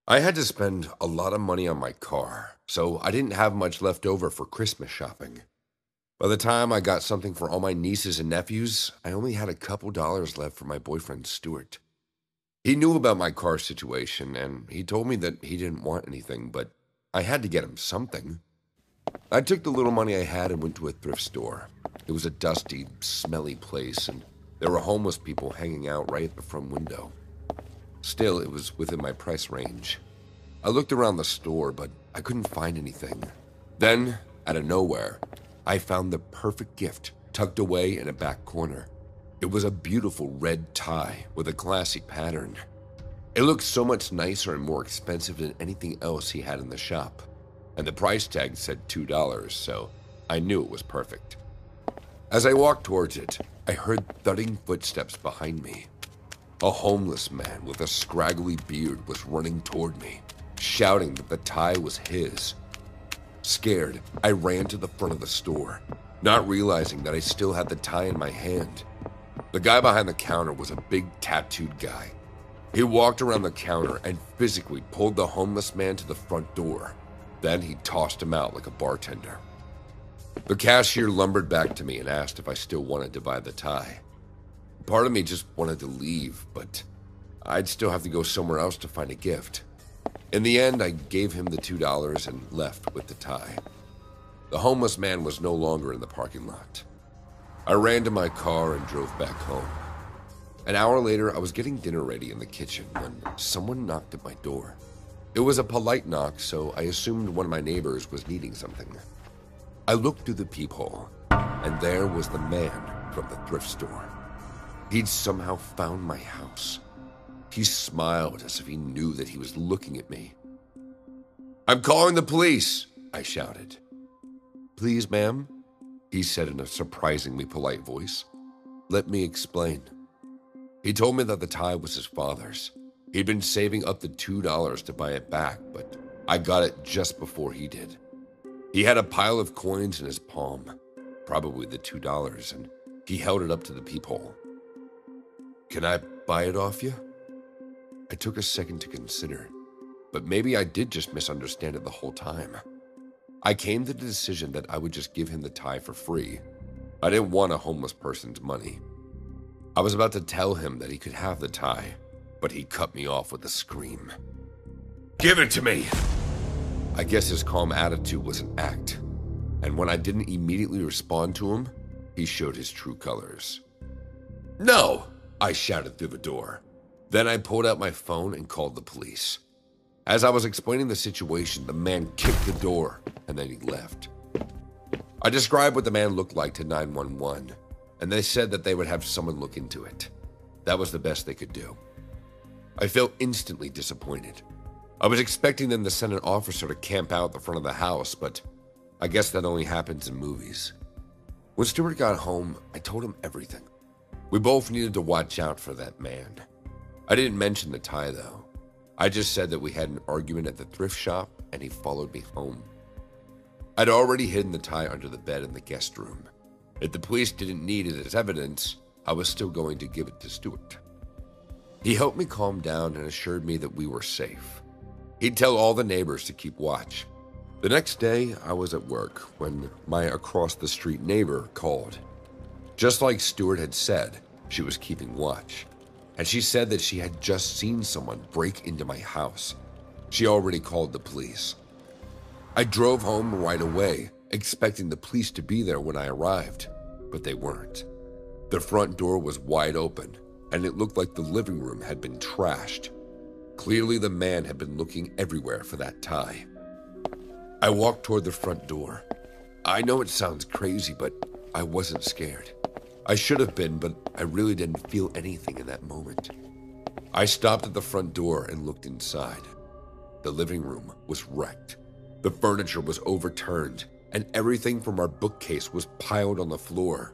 I had to spend a lot of money on my car, so I didn't have much left over for Christmas shopping. By the time I got something for all my nieces and nephews, I only had a couple dollars left for my boyfriend, Stuart. He knew about my car situation, and he told me that he didn't want anything, but I had to get him something. I took the little money I had and went to a thrift store. It was a dusty, smelly place, and there were homeless people hanging out right at the front window. Still, it was within my price range. I looked around the store, but I couldn't find anything. Then, out of nowhere, I found the perfect gift tucked away in a back corner. It was a beautiful red tie with a classy pattern. It looked so much nicer and more expensive than anything else he had in the shop, and the price tag said $2, so I knew it was perfect. As I walked towards it, I heard thudding footsteps behind me. A homeless man with a scraggly beard was running toward me, shouting that the tie was his. Scared, I ran to the front of the store, not realizing that I still had the tie in my hand. The guy behind the counter was a big tattooed guy. He walked around the counter and physically pulled the homeless man to the front door. Then he tossed him out like a bartender. The cashier lumbered back to me and asked if I still wanted to buy the tie. Part of me just wanted to leave, but I'd still have to go somewhere else to find a gift. In the end, I gave him the $2 and left with the tie. The homeless man was no longer in the parking lot. I ran to my car and drove back home. An hour later, I was getting dinner ready in the kitchen when someone knocked at my door. It was a polite knock, so I assumed one of my neighbors was needing something. I looked through the peephole, and there was the man from the thrift store. He'd somehow found my house. He smiled as if he knew that he was looking at me. "I'm calling the police," I shouted. "Please, ma'am," he said in a surprisingly polite voice. "Let me explain." He told me that the tie was his father's. He'd been saving up the $2 to buy it back, but I got it just before he did. He had a pile of coins in his palm, probably the $2, and he held it up to the peephole. "Can I buy it off you?" I took a second to consider, but maybe I did just misunderstand it the whole time. I came to the decision that I would just give him the tie for free. I didn't want a homeless person's money. I was about to tell him that he could have the tie, but he cut me off with a scream. "Give it to me!" I guess his calm attitude was an act, and when I didn't immediately respond to him, he showed his true colors. "No!" I shouted through the door. Then I pulled out my phone and called the police. As I was explaining the situation, the man kicked the door, and then he left. I described what the man looked like to 911, and they said that they would have someone look into it. That was the best they could do. I felt instantly disappointed. I was expecting them to send an officer to camp out the front of the house, but I guess that only happens in movies. When Stuart got home, I told him everything. We both needed to watch out for that man. I didn't mention the tie, though. I just said that we had an argument at the thrift shop, and he followed me home. I'd already hidden the tie under the bed in the guest room. If the police didn't need it as evidence, I was still going to give it to Stuart. He helped me calm down and assured me that we were safe. He'd tell all the neighbors to keep watch. The next day, I was at work when my across-the-street neighbor called. Just like Stuart had said, she was keeping watch, and she said that she had just seen someone break into my house. She already called the police. I drove home right away, expecting the police to be there when I arrived, but they weren't. The front door was wide open, and it looked like the living room had been trashed. Clearly, the man had been looking everywhere for that tie. I walked toward the front door. I know it sounds crazy, but I wasn't scared. I should have been, but I really didn't feel anything in that moment. I stopped at the front door and looked inside. The living room was wrecked. The furniture was overturned, and everything from our bookcase was piled on the floor.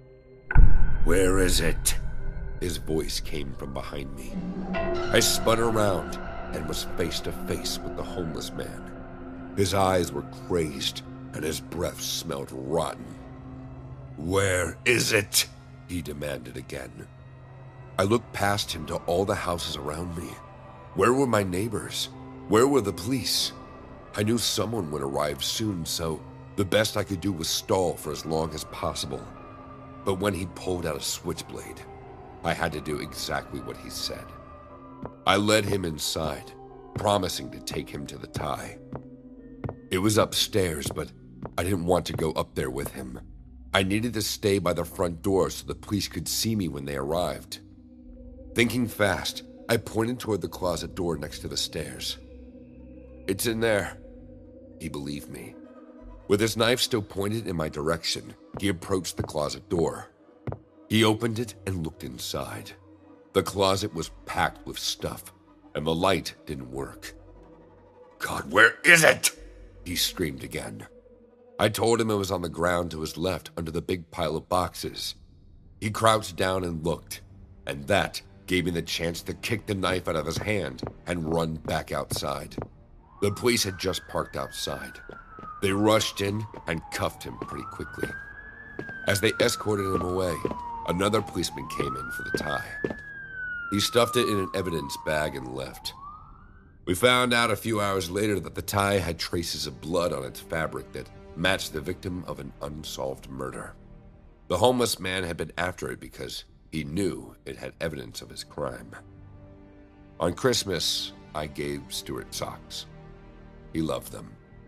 "Where is it?" His voice came from behind me. I spun around and was face to face with the homeless man. His eyes were crazed, and his breath smelled rotten. "Where is it?" he demanded again. I looked past him to all the houses around me. Where were my neighbors? Where were the police? I knew someone would arrive soon, so the best I could do was stall for as long as possible. But when he pulled out a switchblade, I had to do exactly what he said. I led him inside, promising to take him to the tie. It was upstairs, but I didn't want to go up there with him. I needed to stay by the front door so the police could see me when they arrived. Thinking fast, I pointed toward the closet door next to the stairs. "It's in there." He believed me. With his knife still pointed in my direction, he approached the closet door. He opened it and looked inside. The closet was packed with stuff, and the light didn't work. "God, where is it?" he screamed again. I told him it was on the ground to his left under the big pile of boxes. He crouched down and looked, and that gave me the chance to kick the knife out of his hand and run back outside. The police had just parked outside. They rushed in and cuffed him pretty quickly. As they escorted him away, another policeman came in for the tie. He stuffed it in an evidence bag and left. We found out a few hours later that the tie had traces of blood on its fabric that matched the victim of an unsolved murder. The homeless man had been after it because he knew it had evidence of his crime. On Christmas, I gave Stuart socks. He loved them.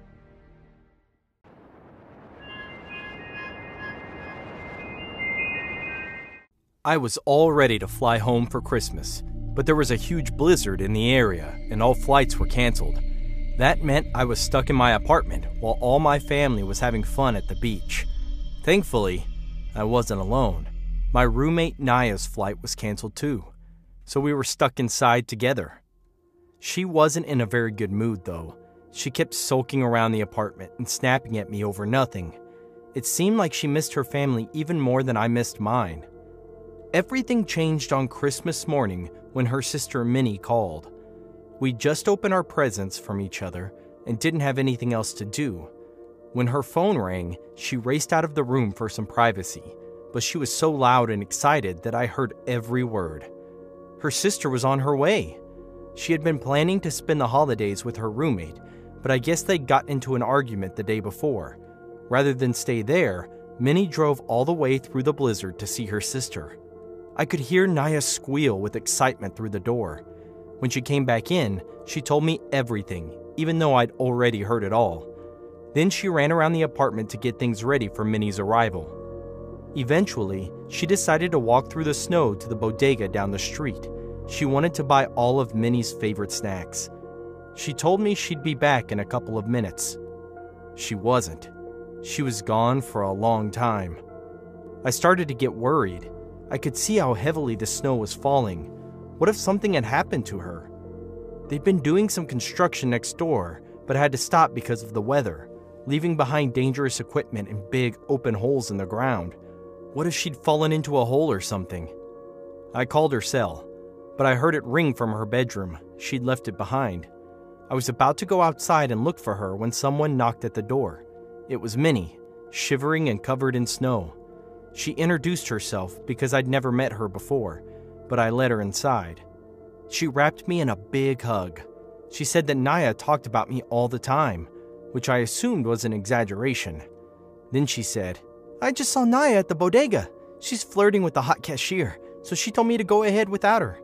I was all ready to fly home for Christmas, but there was a huge blizzard in the area and all flights were canceled. That meant I was stuck in my apartment while all my family was having fun at the beach. Thankfully, I wasn't alone. My roommate Naya's flight was canceled too, so we were stuck inside together. She wasn't in a very good mood though. She kept sulking around the apartment and snapping at me over nothing. It seemed like she missed her family even more than I missed mine. Everything changed on Christmas morning when her sister Minnie called. We just opened our presents from each other and didn't have anything else to do. When her phone rang, she raced out of the room for some privacy, but she was so loud and excited that I heard every word. Her sister was on her way. She had been planning to spend the holidays with her roommate, but I guess they got into an argument the day before. Rather than stay there, Minnie drove all the way through the blizzard to see her sister. I could hear Naya squeal with excitement through the door. When she came back in, she told me everything, even though I'd already heard it all. Then she ran around the apartment to get things ready for Minnie's arrival. Eventually, she decided to walk through the snow to the bodega down the street. She wanted to buy all of Minnie's favorite snacks. She told me she'd be back in a couple of minutes. She wasn't. She was gone for a long time. I started to get worried. I could see how heavily the snow was falling. What if something had happened to her? They'd been doing some construction next door, but had to stop because of the weather, leaving behind dangerous equipment and big open holes in the ground. What if she'd fallen into a hole or something? I called her cell, but I heard it ring from her bedroom. She'd left it behind. I was about to go outside and look for her when someone knocked at the door. It was Minnie, shivering and covered in snow. She introduced herself because I'd never met her before, but I let her inside. She wrapped me in a big hug. She said that Naya talked about me all the time, which I assumed was an exaggeration. Then she said, "I just saw Naya at the bodega. She's flirting with the hot cashier, so she told me to go ahead without her."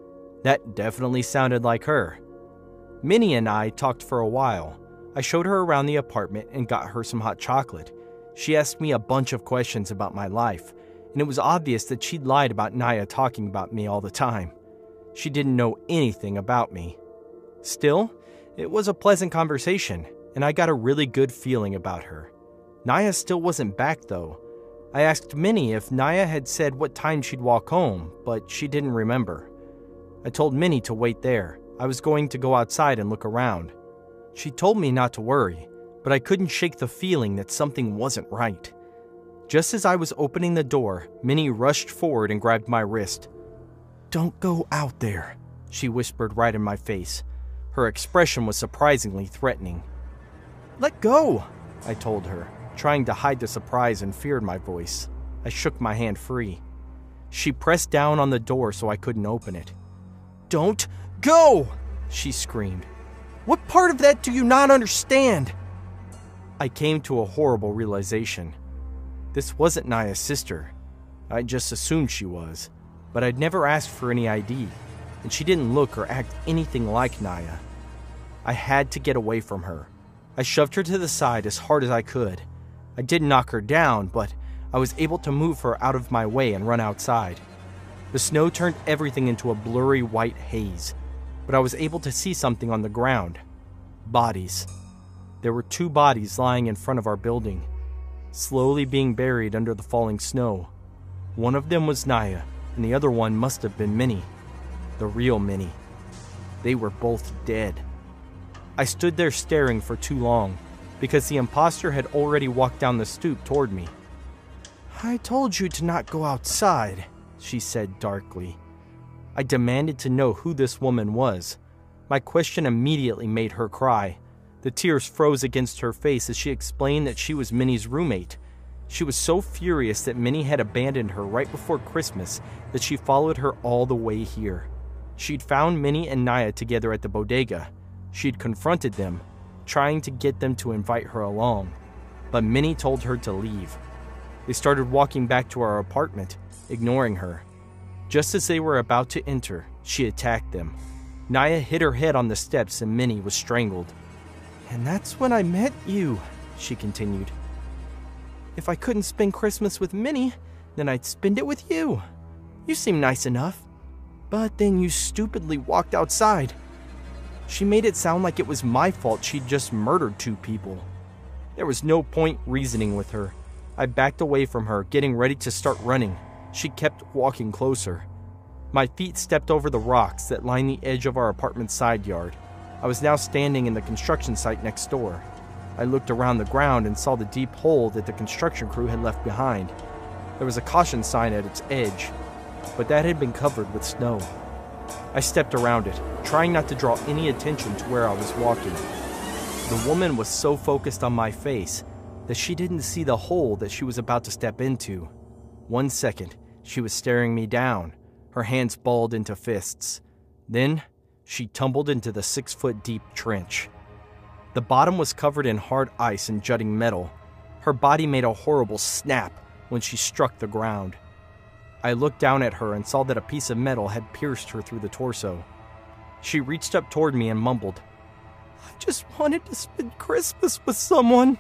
That definitely sounded like her. Minnie and I talked for a while. I showed her around the apartment and got her some hot chocolate. She asked me a bunch of questions about my life, and it was obvious that she'd lied about Naya talking about me all the time. She didn't know anything about me. Still, it was a pleasant conversation, and I got a really good feeling about her. Naya still wasn't back, though. I asked Minnie if Naya had said what time she'd walk home, but she didn't remember. I told Minnie to wait there. I was going to go outside and look around. She told me not to worry, but I couldn't shake the feeling that something wasn't right. Just as I was opening the door, Minnie rushed forward and grabbed my wrist. "Don't go out there," she whispered right in my face. Her expression was surprisingly threatening. "Let go," I told her, trying to hide the surprise and fear in my voice. I shook my hand free. She pressed down on the door so I couldn't open it. "Don't go!" she screamed. What part of that do you not understand? I came to a horrible realization. This wasn't Naya's sister. I just assumed she was, but I'd never asked for any ID, and she didn't look or act anything like Naya. I had to get away from her. I shoved her to the side as hard as I could. I didn't knock her down, but I was able to move her out of my way and run outside. The snow turned everything into a blurry white haze, but I was able to see something on the ground. Bodies. There were 2 bodies lying in front of our building, slowly being buried under the falling snow. One of them was Naya, and the other one must have been Minnie, the real Minnie. They were both dead. I stood there staring for too long, because the imposter had already walked down the stoop toward me. "I told you to not go outside," she said darkly. I demanded to know who this woman was. My question immediately made her cry. The tears froze against her face as she explained that she was Minnie's roommate. She was so furious that Minnie had abandoned her right before Christmas that she followed her all the way here. She'd found Minnie and Naya together at the bodega. She'd confronted them, trying to get them to invite her along, but Minnie told her to leave. They started walking back to our apartment, ignoring her. Just as they were about to enter, she attacked them. Naya hit her head on the steps and Minnie was strangled. "And that's when I met you," she continued. "If I couldn't spend Christmas with Minnie, then I'd spend it with you. You seem nice enough. But then you stupidly walked outside." She made it sound like it was my fault she'd just murdered 2 people. There was no point reasoning with her. I backed away from her, getting ready to start running. She kept walking closer. My feet stepped over the rocks that lined the edge of our apartment's side yard. I was now standing in the construction site next door. I looked around the ground and saw the deep hole that the construction crew had left behind. There was a caution sign at its edge, but that had been covered with snow. I stepped around it, trying not to draw any attention to where I was walking. The woman was so focused on my face that she didn't see the hole that she was about to step into. 1 second, she was staring me down, her hands balled into fists. Then, she tumbled into the 6-foot-deep trench. The bottom was covered in hard ice and jutting metal. Her body made a horrible snap when she struck the ground. I looked down at her and saw that a piece of metal had pierced her through the torso. She reached up toward me and mumbled, "I just wanted to spend Christmas with someone."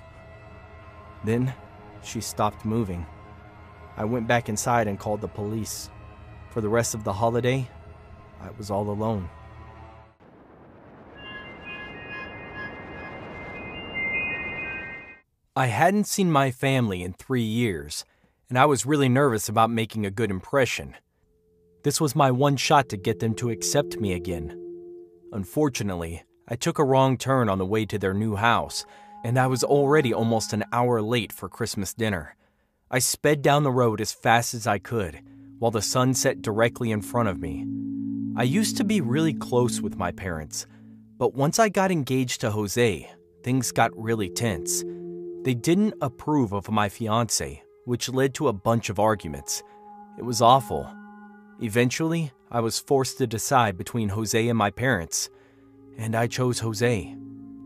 Then, she stopped moving. I went back inside and called the police. For the rest of the holiday, I was all alone. I hadn't seen my family in 3 years, and I was really nervous about making a good impression. This was my one shot to get them to accept me again. Unfortunately, I took a wrong turn on the way to their new house, and I was already almost an hour late for Christmas dinner. I sped down the road as fast as I could, while the sun set directly in front of me. I used to be really close with my parents, but once I got engaged to Jose, things got really tense. They didn't approve of my fiancé, which led to a bunch of arguments. It was awful. Eventually, I was forced to decide between Jose and my parents, and I chose Jose.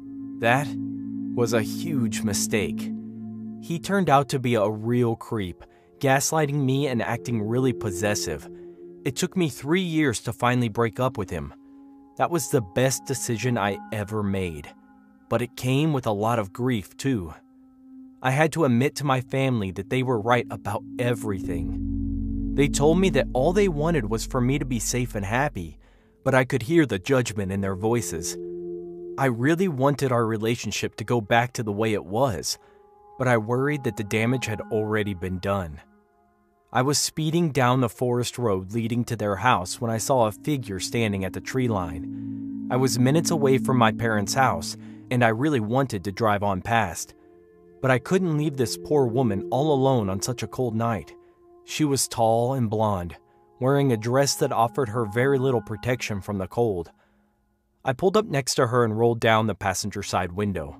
That was a huge mistake. He turned out to be a real creep, gaslighting me and acting really possessive. It took me 3 years to finally break up with him. That was the best decision I ever made, but it came with a lot of grief too. I had to admit to my family that they were right about everything. They told me that all they wanted was for me to be safe and happy, but I could hear the judgment in their voices. I really wanted our relationship to go back to the way it was, but I worried that the damage had already been done. I was speeding down the forest road leading to their house when I saw a figure standing at the tree line. I was minutes away from my parents' house, and I really wanted to drive on past. But I couldn't leave this poor woman all alone on such a cold night. She was tall and blonde, wearing a dress that offered her very little protection from the cold. I pulled up next to her and rolled down the passenger side window.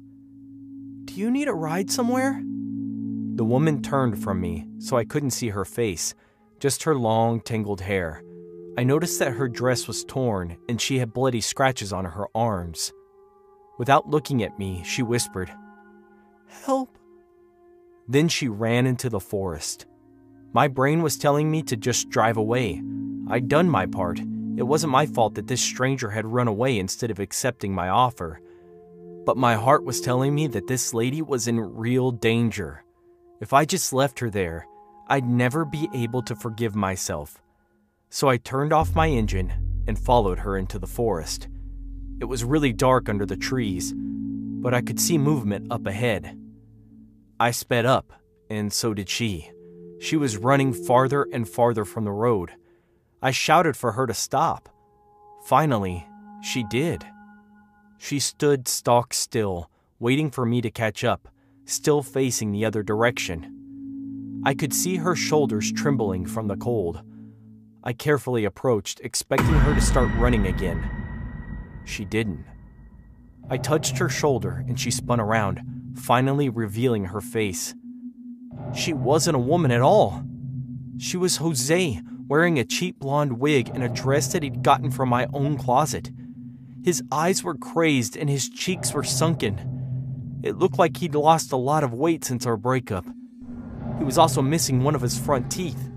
"Do you need a ride somewhere?" The woman turned from me, so I couldn't see her face, just her long, tangled hair. I noticed that her dress was torn and she had bloody scratches on her arms. Without looking at me, she whispered, "Help." Then she ran into the forest. My brain was telling me to just drive away. I'd done my part. It wasn't my fault that this stranger had run away instead of accepting my offer. But my heart was telling me that this lady was in real danger. If I just left her there, I'd never be able to forgive myself. So I turned off my engine and followed her into the forest. It was really dark under the trees, but I could see movement up ahead. I sped up, and so did she. She was running farther and farther from the road. I shouted for her to stop. Finally, she did. She stood stock still, waiting for me to catch up, still facing the other direction. I could see her shoulders trembling from the cold. I carefully approached, expecting her to start running again. She didn't. I touched her shoulder and she spun around, finally revealing her face. She wasn't a woman at all. She was Jose, wearing a cheap blonde wig and a dress that he'd gotten from my own closet. His eyes were crazed and his cheeks were sunken. It looked like he'd lost a lot of weight since our breakup. He was also missing one of his front teeth.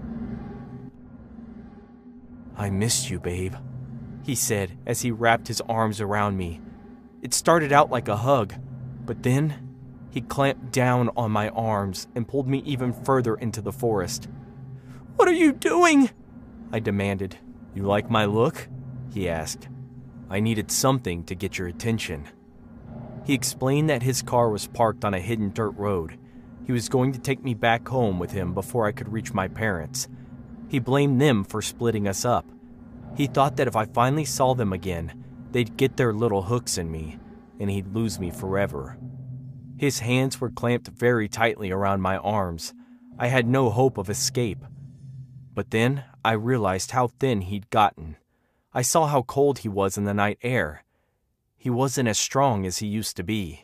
"I missed you, babe," he said as he wrapped his arms around me. It started out like a hug, but then he clamped down on my arms and pulled me even further into the forest. "What are you doing?" I demanded. "You like my look?" he asked. "I needed something to get your attention." He explained that his car was parked on a hidden dirt road. He was going to take me back home with him before I could reach my parents. He blamed them for splitting us up. He thought that if I finally saw them again, they'd get their little hooks in me, and he'd lose me forever. His hands were clamped very tightly around my arms. I had no hope of escape. But then I realized how thin he'd gotten. I saw how cold he was in the night air. He wasn't as strong as he used to be.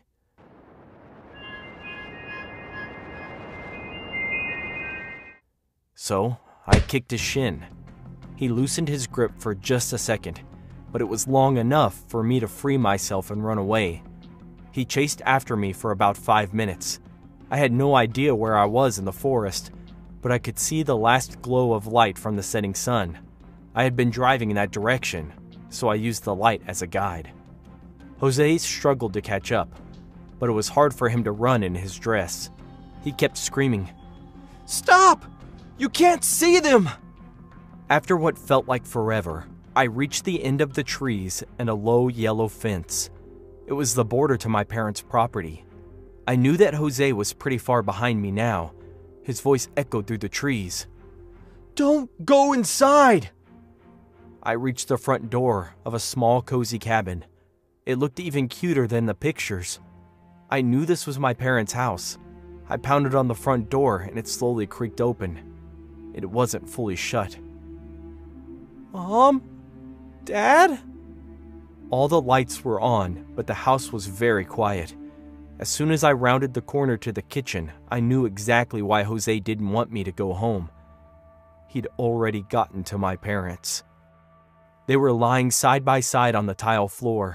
So I kicked his shin. He loosened his grip for just a second, but it was long enough for me to free myself and run away. He chased after me for about 5 minutes. I had no idea where I was in the forest, but I could see the last glow of light from the setting sun. I had been driving in that direction, so I used the light as a guide. Jose struggled to catch up, but it was hard for him to run in his dress. He kept screaming, "Stop! You can't see them!" After what felt like forever, I reached the end of the trees and a low yellow fence. It was the border to my parents' property. I knew that Jose was pretty far behind me now. His voice echoed through the trees. "Don't go inside!" I reached the front door of a small, cozy cabin. It looked even cuter than the pictures. I knew this was my parents' house. I pounded on the front door and it slowly creaked open. It wasn't fully shut. "Mom? Dad?" All the lights were on, but the house was very quiet. As soon as I rounded the corner to the kitchen, I knew exactly why Jose didn't want me to go home. He'd already gotten to my parents. They were lying side by side on the tile floor.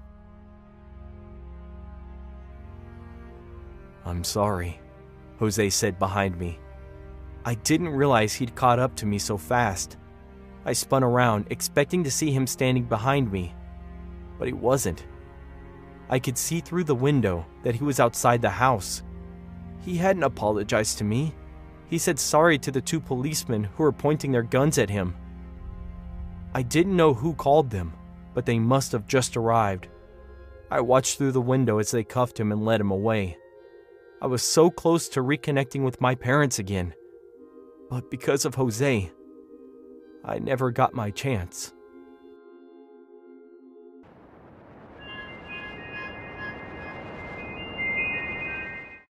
"I'm sorry," Jose said behind me. I didn't realize he'd caught up to me so fast. I spun around, expecting to see him standing behind me, but he wasn't. I could see through the window that he was outside the house. He hadn't apologized to me. He said sorry to the 2 policemen who were pointing their guns at him. I didn't know who called them, but they must have just arrived. I watched through the window as they cuffed him and led him away. I was so close to reconnecting with my parents again, but because of Jose, I never got my chance.